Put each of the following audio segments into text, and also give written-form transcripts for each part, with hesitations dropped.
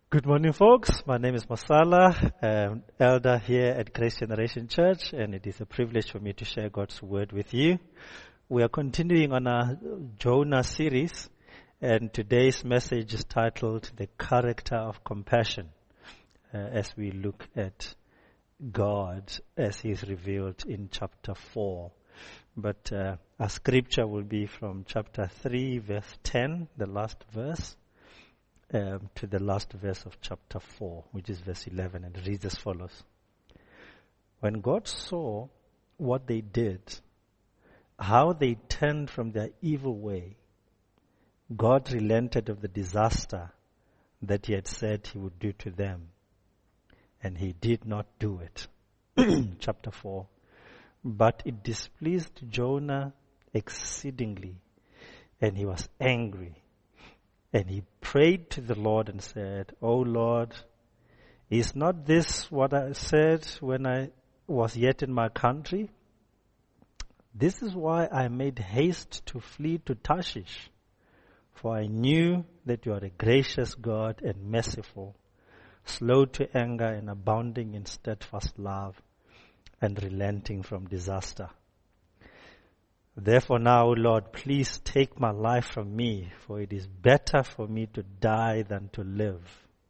Good morning, folks. My name is Masala, elder here at Grace Generation Church, and it is a privilege for me to share God's word with you. We are continuing on our Jonah series, and today's message is titled The Character of Compassion, as we look at God as He is revealed in chapter 4. But our scripture will be from chapter 3, verse 10, the last verse, to the last verse of chapter 4, which is verse 11, and it reads as follows. When God saw what they did, how they turned from their evil way, God relented of the disaster that He had said He would do to them, and He did not do it. Chapter 4. But it displeased Jonah exceedingly, and he was angry. And he prayed to the Lord and said, O Lord, is not this what I said when I was yet in my country? This is why I made haste to flee to Tarshish, for I knew that you are a gracious God and merciful, slow to anger and abounding in steadfast love, and relenting from disaster. Therefore now, O Lord, please take my life from me, for it is better for me to die than to live.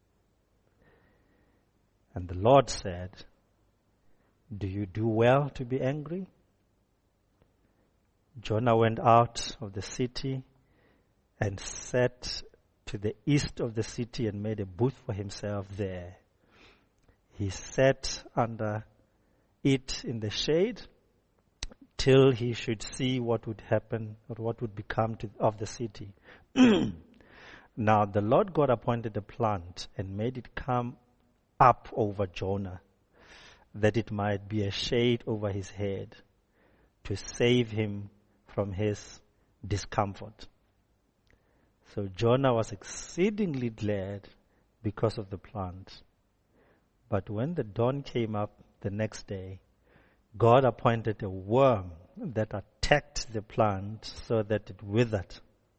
And the Lord said, Do you do well to be angry? Jonah went out of the city and sat to the east of the city and made a booth for himself there. He sat under it in the shade till he should see what would happen or what would become of the city. Now the Lord God appointed a plant and made it come up over Jonah, that it might be a shade over his head, to save him from his discomfort. So Jonah was exceedingly glad because of the plant. But when the dawn came up the next day, God appointed a worm that attacked the plant so that it withered.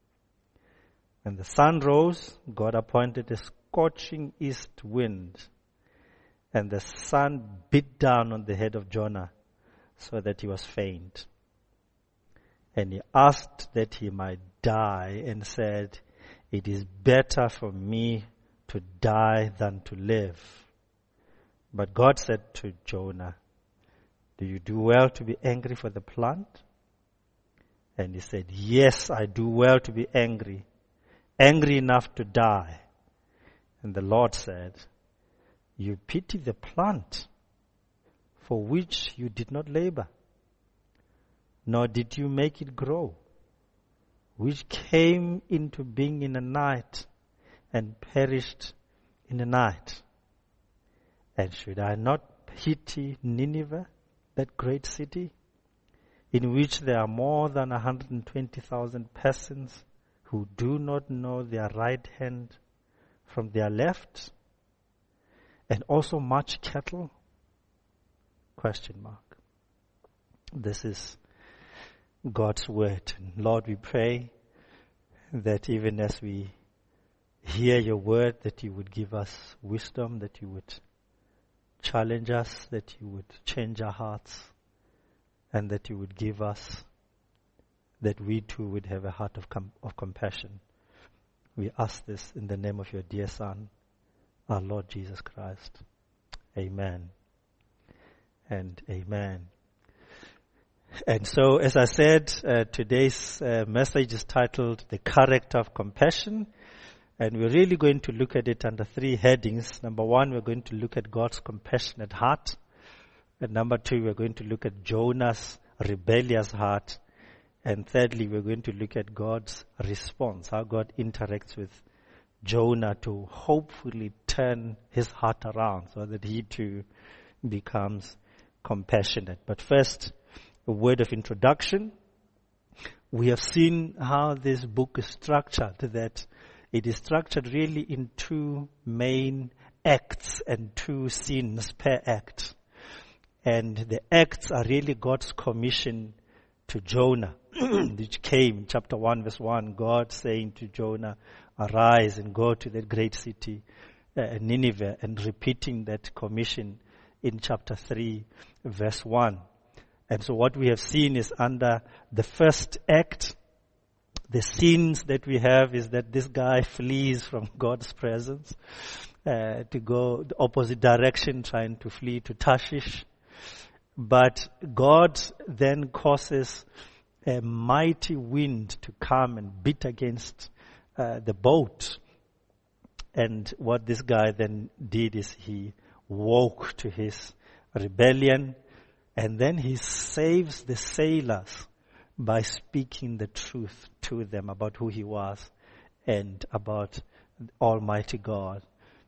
When the sun rose, God appointed a scorching east wind, and the sun beat down on the head of Jonah so that he was faint. And he asked that he might die and said, It is better for me to die than to live. But God said to Jonah, Do you do well to be angry for the plant? And he said, Yes, I do well to be angry enough to die. And the Lord said, You pity the plant for which you did not labor, nor did you make it grow, which came into being in a night and perished in a night. And should I not pity Nineveh, that great city, in which there are more than 120,000 persons who do not know their right hand from their left, and also much cattle? Question mark. This is God's word. And Lord, we pray that even as we hear your word, that you would give us wisdom, that you would challenge us, that you would change our hearts, and that you would give us, that we too would have a heart of compassion. We ask this in the name of your dear Son, our Lord Jesus Christ. Amen and amen. And so, as I said, today's message is titled The Character of Compassion. And we're really going to look at it under three headings. Number one, we're going to look at God's compassionate heart. And number two, we're going to look at Jonah's rebellious heart. And thirdly, we're going to look at God's response, how God interacts with Jonah to hopefully turn his heart around so that he too becomes compassionate. But first, a word of introduction. We have seen how this book is structured, that it is structured really in two main acts and two scenes per act. And the acts are really God's commission to Jonah, which came in chapter 1, verse 1, God saying to Jonah, arise and go to that great city Nineveh and repeating that commission in chapter 3, verse 1. And so what we have seen is under the first act, the scenes that we have is that this guy flees from God's presence to go the opposite direction, trying to flee to Tarshish. But God then causes a mighty wind to come and beat against the boat. And what this guy then did is he woke to his rebellion, and then he saves the sailors by speaking the truth to them about who he was and about Almighty God.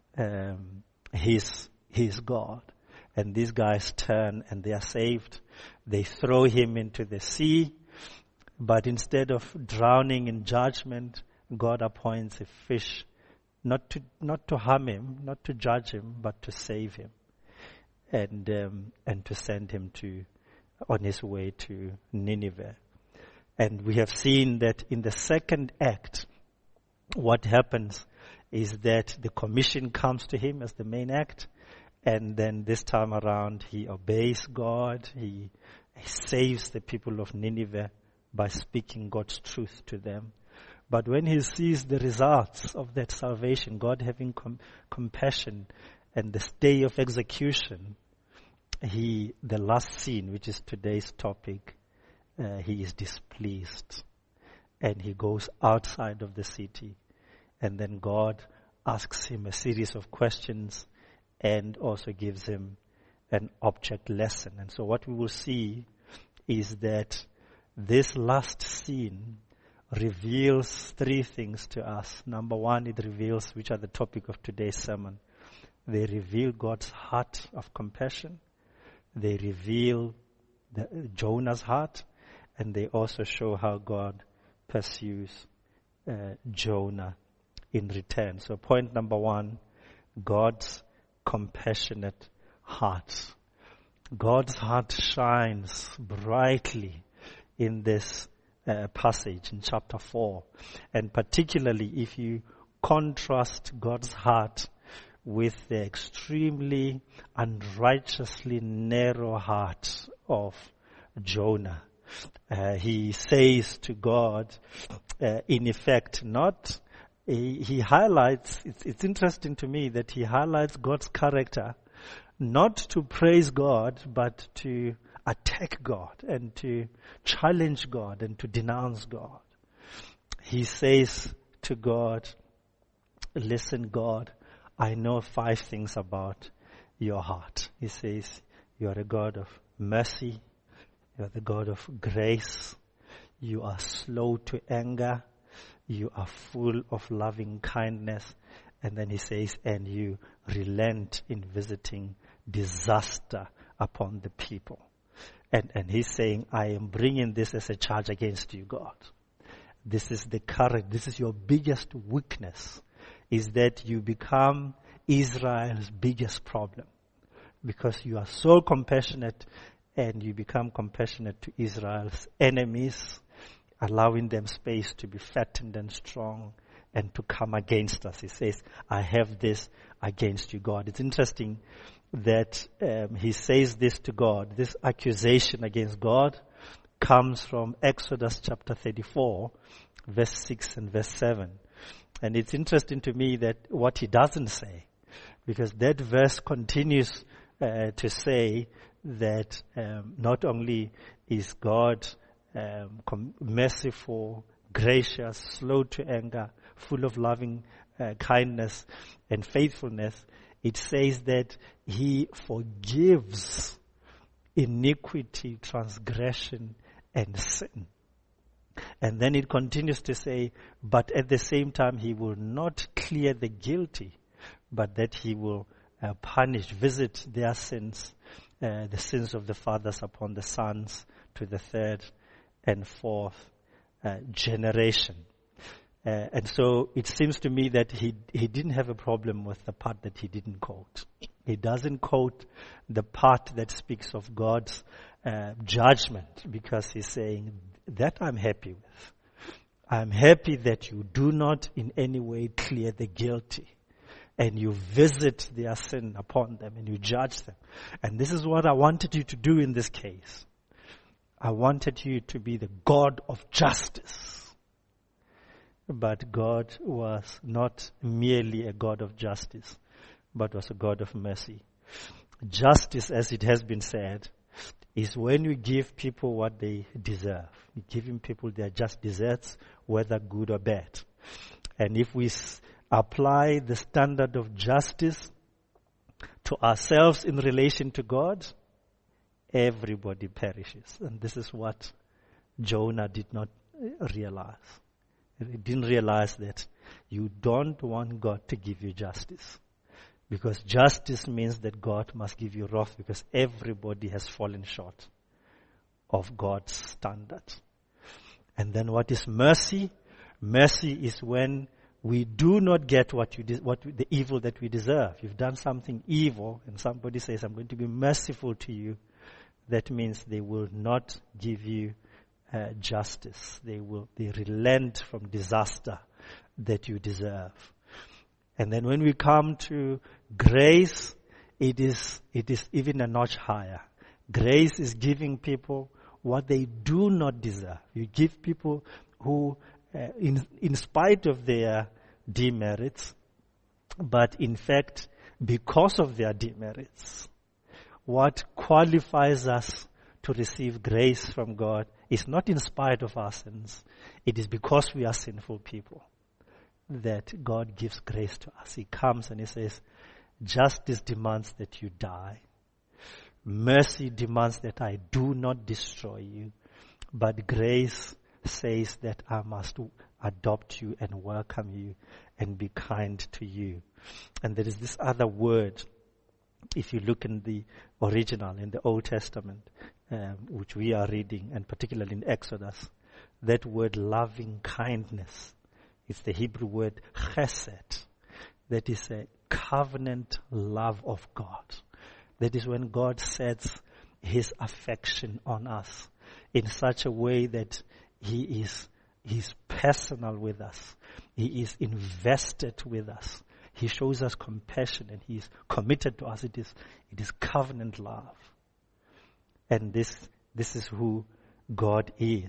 He's God. And these guys turn and they are saved. They throw him into the sea, but instead of drowning in judgment, God appoints a fish not to harm him, not to judge him, but to save him, and to send him on his way to Nineveh. And we have seen that in the second act, what happens is that the commission comes to him as the main act, and then this time around he obeys God. He saves the people of Nineveh by speaking God's truth to them. But when he sees the results of that salvation, God having compassion and the day of execution, the last scene, which is today's topic, he is displeased and he goes outside of the city. And then God asks him a series of questions and also gives him an object lesson. And so what we will see is that this last scene reveals three things to us. Number one, it reveals, which are the topic of today's sermon, they reveal God's heart of compassion. They reveal Jonah's heart, and they also show how God pursues Jonah in return. So point number one, God's compassionate heart. God's heart shines brightly in this passage in chapter 4. And particularly if you contrast God's heart with the extremely unrighteously narrow heart of Jonah. He says to God, in effect, he highlights, it's interesting to me that he highlights God's character, not to praise God, but to attack God and to challenge God and to denounce God. He says to God, listen, God, I know 5 things about your heart. He says, you are a God of mercy. You are the God of grace. You are slow to anger. You are full of loving kindness. And then he says, and you relent in visiting disaster upon the people. And he's saying, I am bringing this as a charge against you, God. This is your biggest weakness, is that you become Israel's biggest problem. Because you are so compassionate and you become compassionate to Israel's enemies, allowing them space to be fattened and strong and to come against us. He says, I have this against you, God. It's interesting that he says this to God. This accusation against God comes from Exodus chapter 34, verse 6 and verse 7. And it's interesting to me that what he doesn't say, because that verse continues to say that not only is God merciful, gracious, slow to anger, full of loving kindness and faithfulness, it says that he forgives iniquity, transgression, and sin. And then it continues to say, but at the same time, he will not clear the guilty, but that he will visit their sins, the sins of the fathers upon the sons to the 3rd and 4th generation. And so it seems to me that he didn't have a problem with the part that he didn't quote. He doesn't quote the part that speaks of God's judgment, because he's saying, that I'm happy with. I'm happy that you do not in any way clear the guilty. and you visit their sin upon them and you judge them. And this is what I wanted you to do in this case. I wanted you to be the God of justice. But God was not merely a God of justice, but was a God of mercy. Justice, as it has been said, is when you give people what they deserve. You're giving people their just deserts, whether good or bad. And if we apply the standard of justice to ourselves in relation to God, everybody perishes. And this is what Jonah did not realize. He didn't realize that you don't want God to give you justice. Because justice means that God must give you wrath, because everybody has fallen short of God's standard. And then what is mercy? Mercy is when we do not get the evil that we deserve. You've done something evil and somebody says, I'm going to be merciful to you. That means they will not give you justice. They relent from disaster that you deserve. And then when we come to grace, it is even a notch higher. Grace is giving people what they do not deserve. You give people who, in spite of their demerits, but in fact, because of their demerits, what qualifies us to receive grace from God is not in spite of our sins. It is because we are sinful people that God gives grace to us. He comes and He says, justice demands that you die. Mercy demands that I do not destroy you. But grace says that I must adopt you and welcome you and be kind to you. And there is this other word, if you look in the original, in the Old Testament, which we are reading, and particularly in Exodus, that word loving kindness, it's the Hebrew word chesed. That is a covenant love of God. That is when God sets His affection on us in such a way that He's personal with us. He is invested with us. He shows us compassion and He's committed to us. It is covenant love. And this is who God is.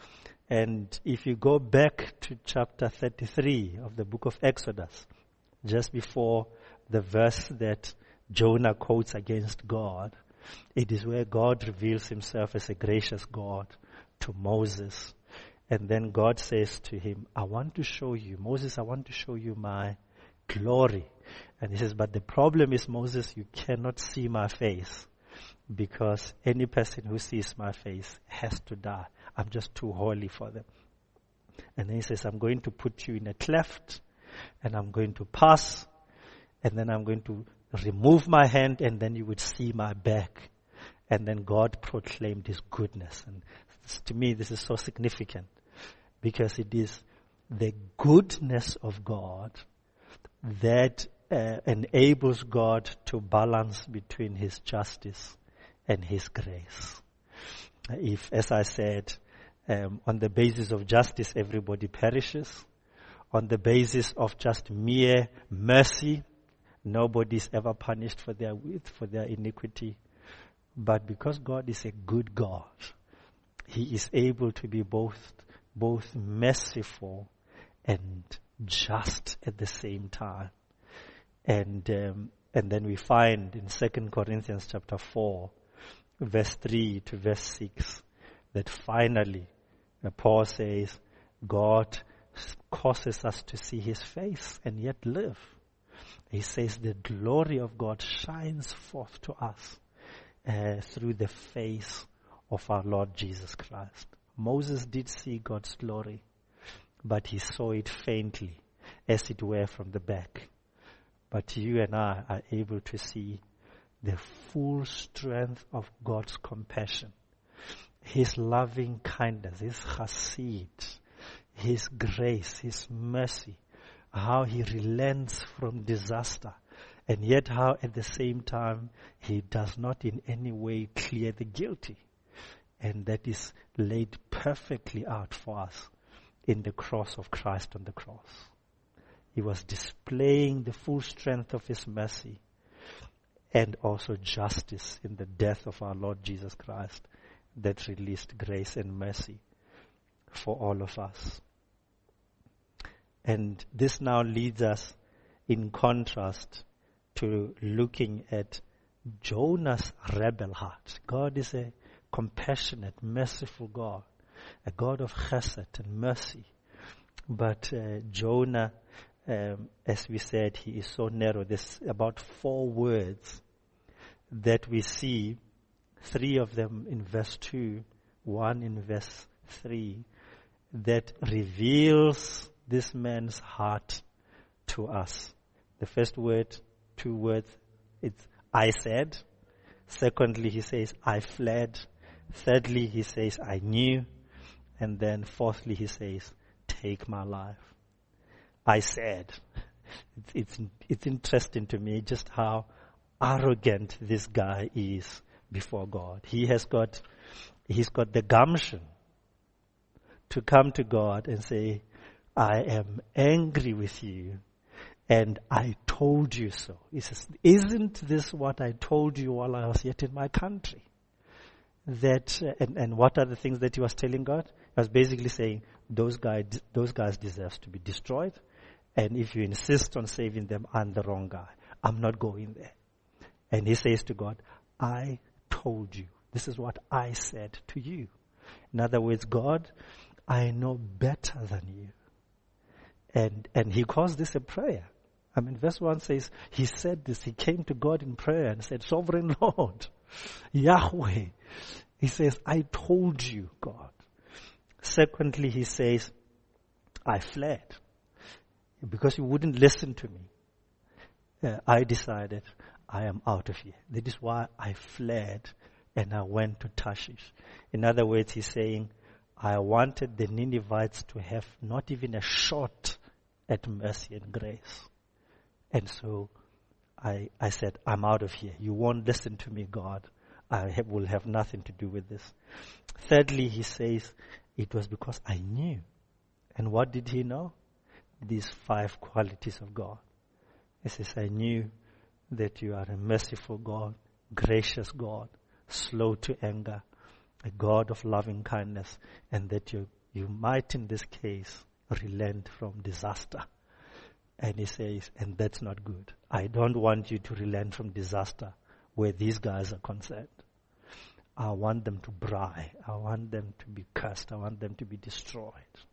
And if you go back to chapter 33 of the book of Exodus, just before the verse that Jonah quotes against God, it is where God reveals Himself as a gracious God to Moses. And then God says to him, I want to show you, Moses, I want to show you my glory. And He says, but the problem is, Moses, you cannot see my face, because any person who sees my face has to die. I'm just too holy for them. And then He says, I'm going to put you in a cleft, and I'm going to pass, and then I'm going to remove my hand, and then you would see my back. And then God proclaimed His goodness. And to me, this is so significant, because it is the goodness of God that enables God to balance between His justice and His grace. If, as I said, on the basis of justice, everybody perishes. On the basis of just mere mercy, nobody is ever punished for their iniquity. But because God is a good God, He is able to be both merciful and just at the same time. And then we find in 2 Corinthians chapter 4, verse 3 to verse 6, that finally Paul says, God causes us to see His face and yet live. He says the glory of God shines forth to us through the face of our Lord Jesus Christ. Moses did see God's glory, but he saw it faintly, as it were from the back. But you and I are able to see the full strength of God's compassion, His loving kindness, His chesed, His grace, His mercy, how He relents from disaster, and yet how at the same time He does not in any way clear the guilty. And that is laid perfectly out for us in the cross of Christ on the cross. He was displaying the full strength of His mercy and also justice in the death of our Lord Jesus Christ that released grace and mercy for all of us. And this now leads us in contrast to looking at Jonah's rebel heart. God is a compassionate, merciful God, a God of chesed and mercy. But Jonah, as we said, he is so narrow. There's about 4 words that we see, 3 of them in verse 2, 1 in verse 3, that reveals this man's heart to us. The first word, 2 words, it's I said. Secondly, he says, I fled. Thirdly, he says, I knew. And then fourthly, he says, take my life. I said. It's interesting to me just how arrogant this guy is before God. He's got the gumption to come to God and say, I am angry with you and I told you so. He says, isn't this what I told you while I was yet in my country? That and what are the things that he was telling God? He was basically saying, those guys deserve to be destroyed, and if you insist on saving them, I'm the wrong guy. I'm not going there. And he says to God, I told you. This is what I said to you. In other words, God, I know better than you. And he calls this a prayer. I mean, verse 1 says, he said this, he came to God in prayer and said, Sovereign Lord, Yahweh. He says, I told you, God. Secondly, he says, I fled because you wouldn't listen to me. I decided I am out of here. That is why I fled and I went to Tarshish. In other words, he's saying, I wanted the Ninevites to have not even a shot at mercy and grace. And so I said, I'm out of here. You won't listen to me, God. Will have nothing to do with this. Thirdly, he says, it was because I knew. And what did he know? These 5 qualities of God. He says, I knew that you are a merciful God, gracious God, slow to anger, a God of loving kindness, and that you might in this case relent from disaster. And he says, and that's not good. I don't want you to relent from disaster where these guys are concerned. I want them to die. I want them to be cursed. I want them to be destroyed.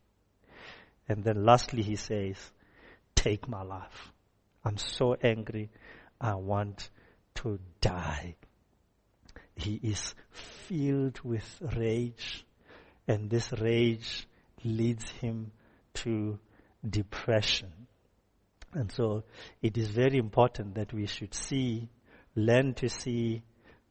And then lastly, he says, take my life. I'm so angry. I want to die. He is filled with rage, and this rage leads him to depression. And so it is very important that we should learn to see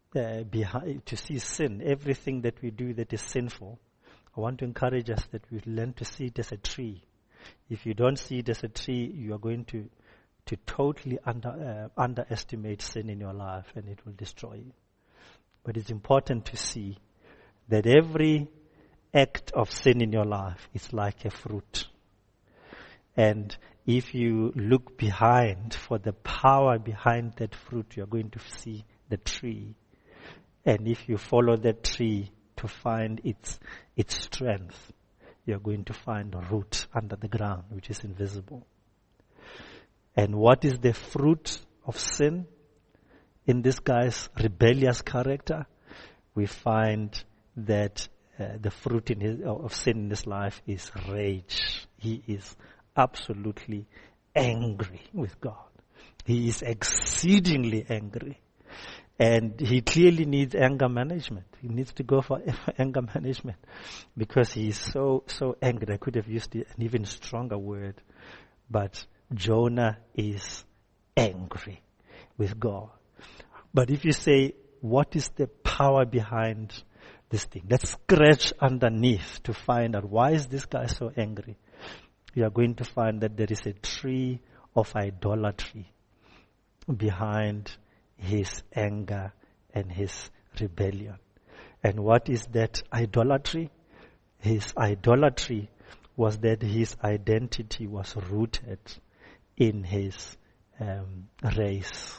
sin, everything that we do that is sinful. I want to encourage us that we learn to see it as a tree. If you don't see it as a tree, you are going to totally underestimate sin in your life, and it will destroy you. But it's important to see that every act of sin in your life is like a fruit. And if you look behind for the power behind that fruit, you're going to see the tree. And if you follow that tree to find its strength, you're going to find a root under the ground, which is invisible. And what is the fruit of sin in this guy's rebellious character? We find that the fruit of sin in his life is rage. He is absolutely angry with God. He is exceedingly angry. And he clearly needs anger management. He needs to go for anger management because he is so angry. I could have used an even stronger word, but Jonah is angry with God. But if you say, what is the power behind this thing? Let's scratch underneath to find out, why is this guy so angry? You are going to find that there is a tree of idolatry behind his anger and his rebellion. And what is that idolatry? His idolatry was that his identity was rooted in his race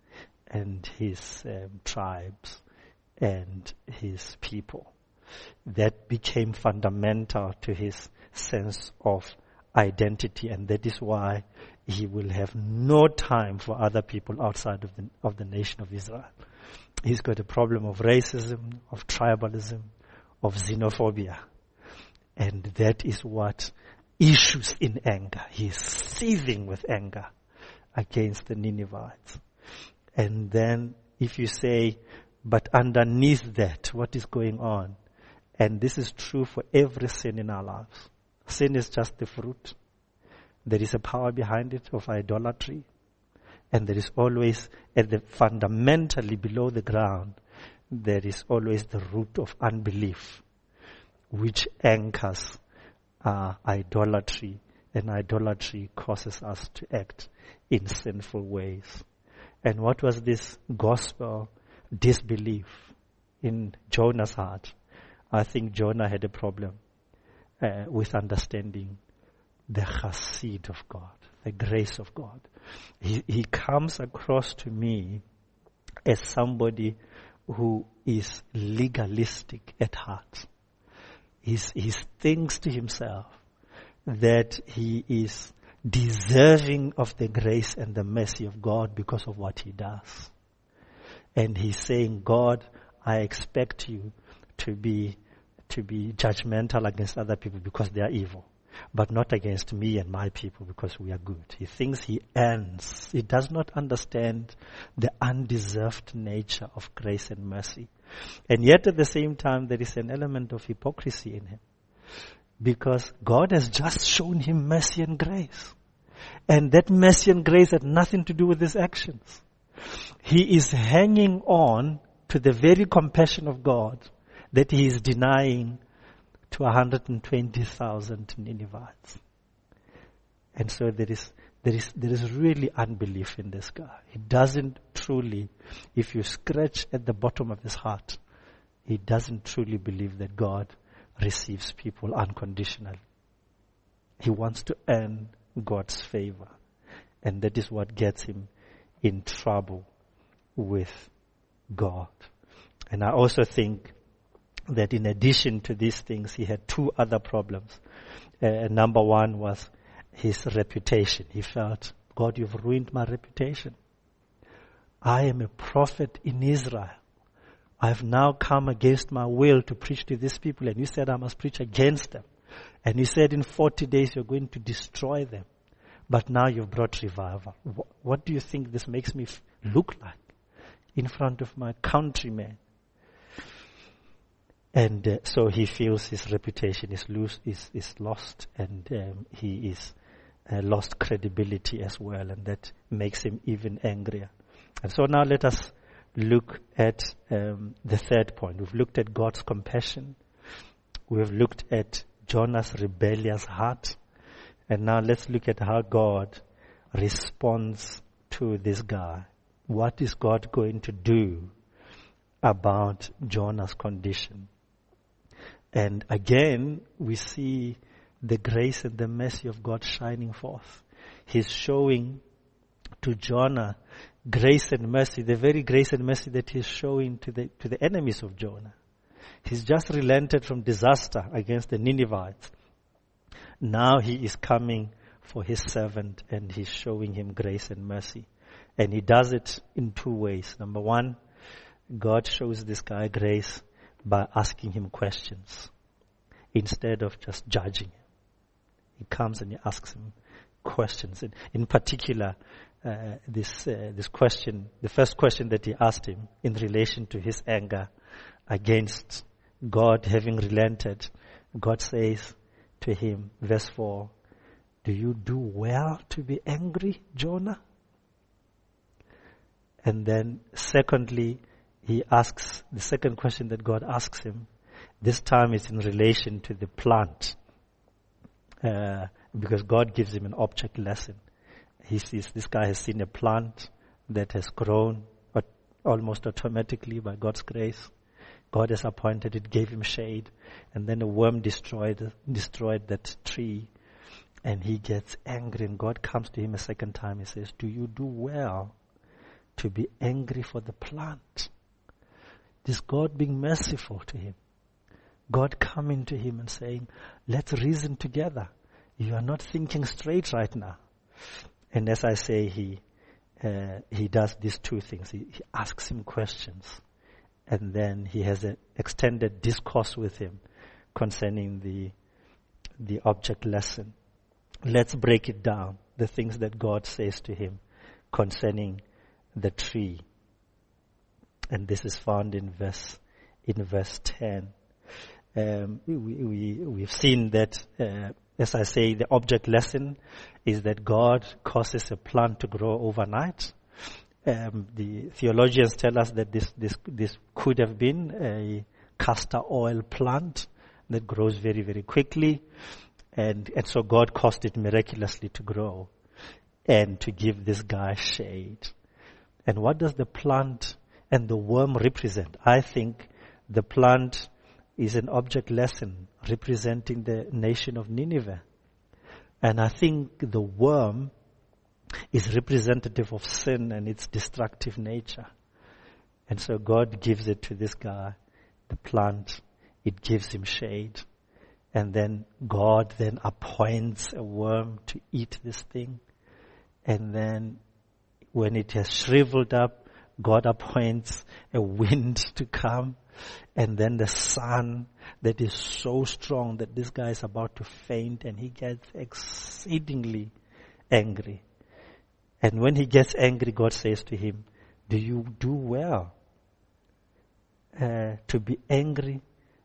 and his tribes and his people. That became fundamental to his sense of identity, and that is why he will have no time for other people outside of the nation of Israel. He's got a problem of racism, of tribalism, of xenophobia. And that is what issues in anger. He's seething with anger against the Ninevites. And then if you say, but underneath that, what is going on? And this is true for every sin in our lives. Sin is just the fruit. There is a power behind it of idolatry. And there is always, fundamentally below the ground, there is always the root of unbelief, which anchors idolatry, and idolatry causes us to act in sinful ways. And what was this gospel disbelief in Jonah's heart? I think Jonah had a problem with understanding the chesed of God, the grace of God. He comes across to me as somebody who is legalistic at heart. He thinks to himself that he is deserving of the grace and the mercy of God because of what he does. And he's saying, God, I expect you to be judgmental against other people because they are evil, but not against me and my people because we are good. He thinks he earns. He does not understand the undeserved nature of grace and mercy. And yet at the same time, there is an element of hypocrisy in him, because God has just shown him mercy and grace. And that mercy and grace had nothing to do with his actions. He is hanging on to the very compassion of God that he is denying to 120,000 Ninevites. And so there is really unbelief in this guy. He doesn't truly, if you scratch at the bottom of his heart, he doesn't truly believe that God receives people unconditionally. He wants to earn God's favor. And that is what gets him in trouble with God. And I also think that in addition to these things, he had two other problems. Number one was his reputation. He felt, God, you've ruined my reputation. I am a prophet in Israel. I've now come against my will to preach to these people, and you said I must preach against them. And you said in 40 days you're going to destroy them. But now you've brought revival. What do you think this makes me look like in front of my countrymen? And so he feels his reputation is lost, and he is lost credibility as well, and that makes him even angrier. And so now let us look at the third point. We've looked at God's compassion. We've looked at Jonah's rebellious heart. And now let's look at how God responds to this guy. What is God going to do about Jonah's condition? And again, we see the grace and the mercy of God shining forth. He's showing to Jonah grace and mercy, the very grace and mercy that he's showing to the enemies of Jonah. He's just relented from disaster against the Ninevites. Now he is coming for his servant, and he's showing him grace and mercy. And he does it in two ways. Number one, God shows this guy grace by asking him questions instead of just judging him. He comes and he asks him questions. And in particular, this question, the first question that he asked him in relation to his anger against God having relented, God says to him, verse 4, do you do well to be angry, Jonah? And then secondly, he asks, the second question that God asks him, this time is in relation to the plant, because God gives him an object lesson. He sees this guy has seen a plant that has grown, but almost automatically by God's grace. God has appointed it, gave him shade, and then a worm destroyed that tree. And he gets angry, and God comes to him a second time. He says, do you do well to be angry for the plant? This God being merciful to him. God coming to him and saying, let's reason together. You are not thinking straight right now. And as I say, he does these two things. He asks him questions, and then he has an extended discourse with him concerning the object lesson. Let's break it down, the things that God says to him concerning the tree. And this is found in verse 10. We've seen that, as I say, the object lesson is that God causes a plant to grow overnight. The theologians tell us that this could have been a castor oil plant that grows very, very quickly. And so God caused it miraculously to grow and to give this guy shade. And what does the plant and the worm represent? I think the plant is an object lesson representing the nation of Nineveh. And I think the worm is representative of sin and its destructive nature. And so God gives it to this guy, the plant. It gives him shade. And then God then appoints a worm to eat this thing. And then when it has shriveled up, God appoints a wind to come. And then the sun that is so strong that this guy is about to faint, and he gets exceedingly angry. And when he gets angry, God says to him, do you do well to be angry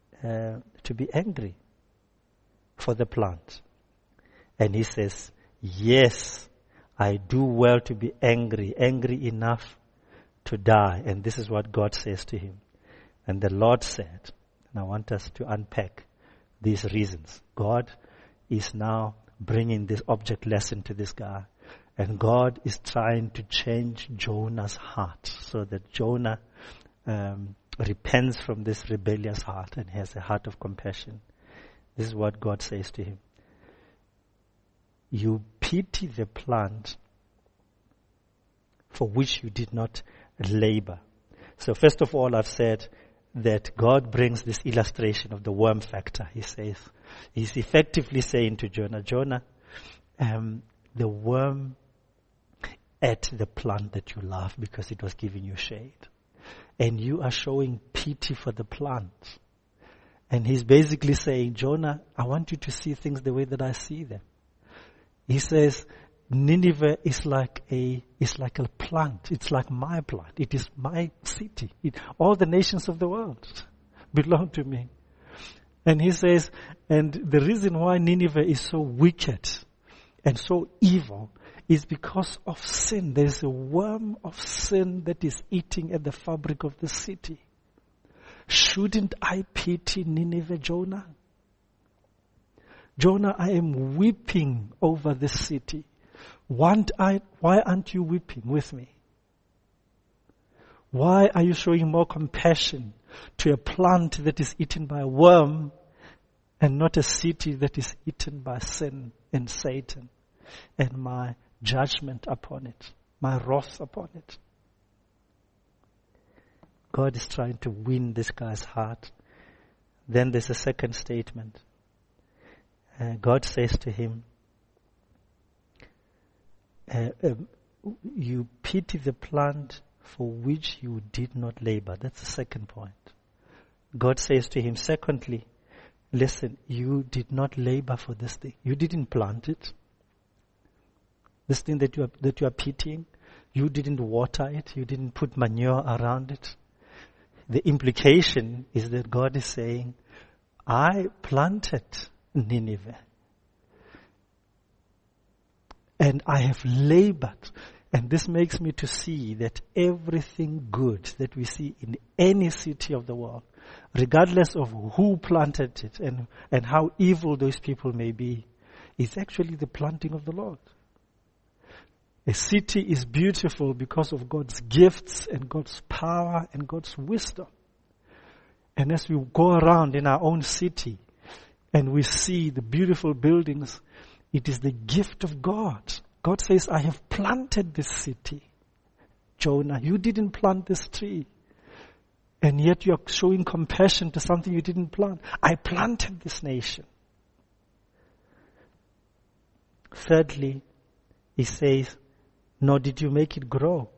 for the plant? And he says, yes, I do well to be angry enough to die. And this is what God says to him. And the Lord said, and I want us to unpack these reasons. God is now bringing this object lesson to this guy. And God is trying to change Jonah's heart so that Jonah repents from this rebellious heart and has a heart of compassion. This is what God says to him. You pity the plant for which you did not labor. So first of all, I've said that God brings this illustration of the worm factor. He says, he's effectively saying to Jonah, the worm ate the plant that you love because it was giving you shade. And you are showing pity for the plant. And he's basically saying, Jonah, I want you to see things the way that I see them. He says, Nineveh is like a plant. It's like my plant. It is my city. All the nations of the world belong to me. And he says, and the reason why Nineveh is so wicked and so evil is because of sin. There's a worm of sin that is eating at the fabric of the city. Shouldn't I pity Nineveh, Jonah? Jonah, I am weeping over this city. Why aren't you weeping with me? Why are you showing more compassion to a plant that is eaten by a worm and not a city that is eaten by sin and Satan and my judgment upon it, my wrath upon it? God is trying to win this guy's heart. Then there's a second statement. God says to him, you pity the plant for which you did not labor. That's the second point. God says to him, secondly, listen, you did not labor for this thing. You didn't plant it. This thing that you are pitying, you didn't water it. You didn't put manure around it. The implication is that God is saying, I planted Nineveh. And I have labored. And this makes me to see that everything good that we see in any city of the world, regardless of who planted it and how evil those people may be, is actually the planting of the Lord. A city is beautiful because of God's gifts and God's power and God's wisdom. And as we go around in our own city and we see the beautiful buildings, It is the gift of God. God says, I have planted this city. Jonah, you didn't plant this tree. And yet you are showing compassion to something you didn't plant. I planted this nation. Thirdly, he says, nor did you make it grow,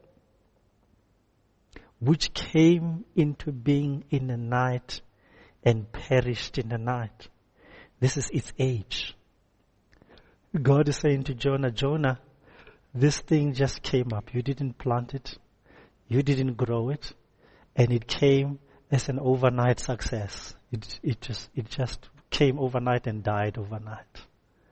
which came into being in the night and perished in the night. This is its age. God is saying to Jonah, Jonah, this thing just came up. You didn't plant it. You didn't grow it. And it came as an overnight success. It just came overnight and died overnight.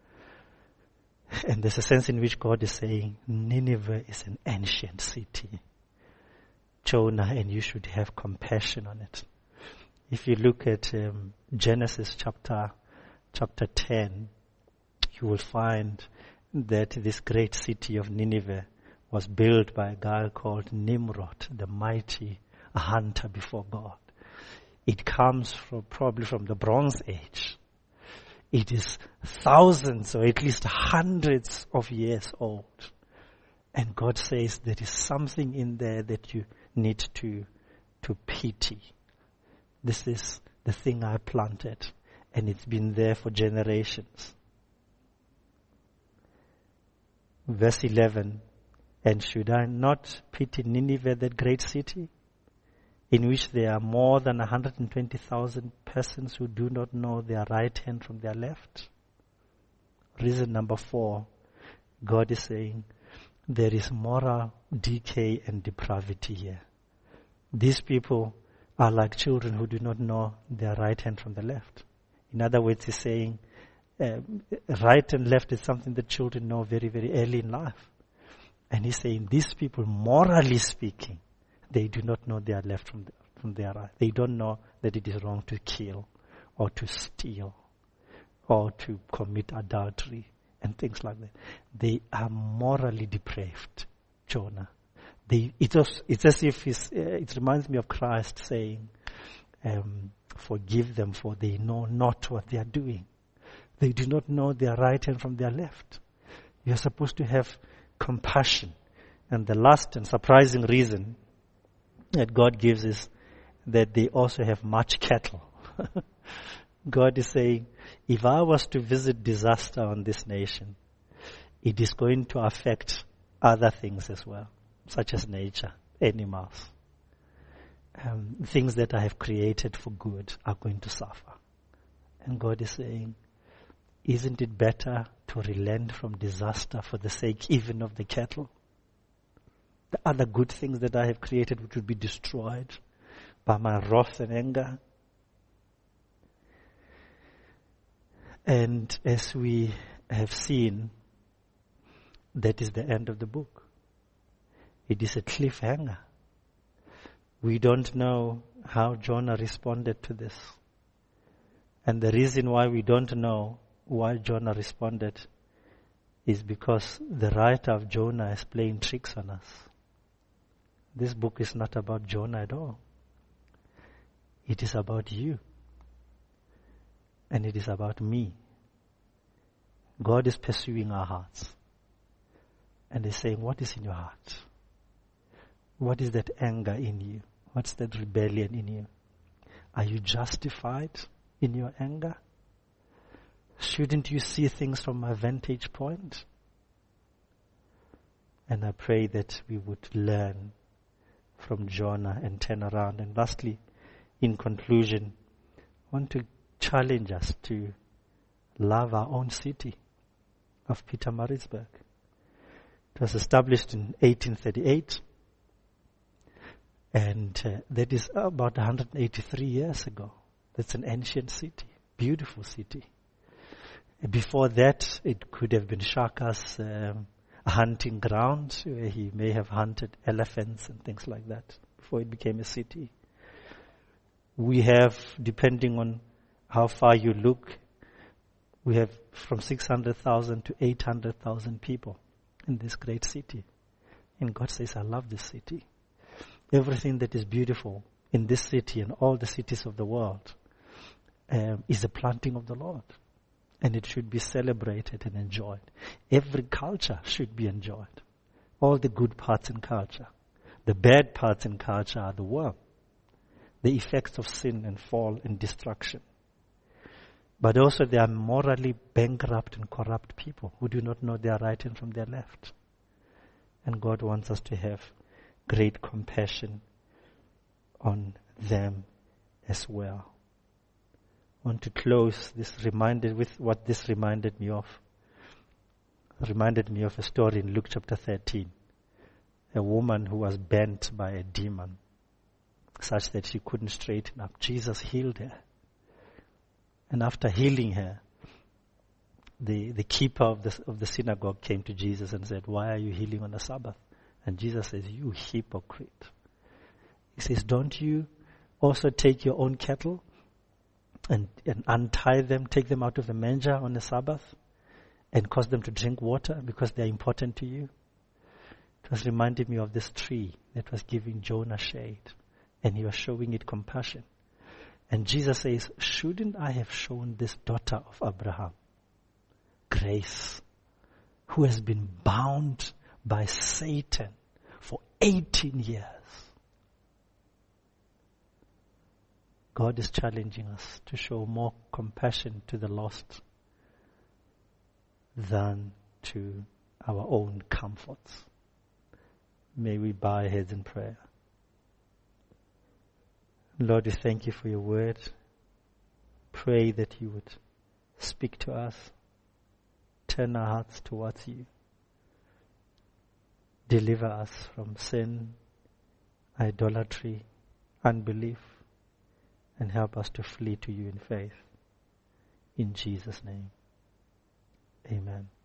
And there's a sense in which God is saying, Nineveh is an ancient city. Jonah, and you should have compassion on it. If you look at Genesis chapter 10, you will find that this great city of Nineveh was built by a guy called Nimrod, the mighty hunter before God. It comes probably from the Bronze Age. It is thousands or at least hundreds of years old. And God says there is something in there that you need to pity. This is the thing I planted, and it's been there for generations. Verse 11, and should I not pity Nineveh, that great city, in which there are more than 120,000 persons who do not know their right hand from their left? Reason number 4, God is saying there is moral decay and depravity here. These people are like children who do not know their right hand from the left. In other words, he's saying right and left is something that children know very, very early in life. And he's saying these people, morally speaking, they do not know their left from their right. They don't know that it is wrong to kill or to steal or to commit adultery and things like that. They are morally depraved, Jonah. It's as if it reminds me of Christ saying, forgive them, for they know not what they are doing. They do not know their right hand from their left. You are supposed to have compassion. And the last and surprising reason that God gives is that they also have much cattle. God is saying, if I was to visit disaster on this nation, it is going to affect other things as well, such as nature, animals. Things that I have created for good are going to suffer. And God is saying, isn't it better to relent from disaster for the sake even of the cattle? The other good things that I have created which would be destroyed by my wrath and anger. And as we have seen, that is the end of the book. It is a cliffhanger. We don't know how Jonah responded to this. And the reason why we don't know why Jonah responded is because the writer of Jonah is playing tricks on us. This book is not about Jonah at all. It is about you. And it is about me. God is pursuing our hearts. And he's saying, what is in your heart? What is that anger in you? What's that rebellion in you? Are you justified in your anger? Shouldn't you see things from a vantage point? And I pray that we would learn from Jonah and turn around. And lastly, in conclusion, I want to challenge us to love our own city of Pietermaritzburg. It was established in 1838, and that is about 183 years ago. That's an ancient city, beautiful city. Before that, it could have been Shaka's hunting ground, where he may have hunted elephants and things like that, before it became a city. We have, depending on how far you look, we have from 600,000 to 800,000 people in this great city. And God says, I love this city. Everything that is beautiful in this city and all the cities of the world is the planting of the Lord. And it should be celebrated and enjoyed. Every culture should be enjoyed. All the good parts in culture. The bad parts in culture are the worm, the effects of sin and fall and destruction. But also there are morally bankrupt and corrupt people who do not know their right and from their left. And God wants us to have great compassion on them as well. I want to close this with what this reminded me of. It reminded me of a story in Luke chapter 13. A woman who was bent by a demon such that she couldn't straighten up. Jesus healed her. And after healing her, the keeper of the synagogue came to Jesus and said, "Why are you healing on the Sabbath?" And Jesus says, "You hypocrite." He says, "Don't you also take your own cattle and untie them, take them out of the manger on the Sabbath and cause them to drink water because they are important to you?" It was reminding me of this tree that was giving Jonah shade, and he was showing it compassion. And Jesus says, "Shouldn't I have shown this daughter of Abraham grace, who has been bound by Satan for 18 years? God is challenging us to show more compassion to the lost than to our own comforts. May we bow our heads in prayer. Lord, we thank you for your word. Pray that you would speak to us, turn our hearts towards you, deliver us from sin, idolatry, unbelief, and help us to flee to you in faith. In Jesus' name, amen.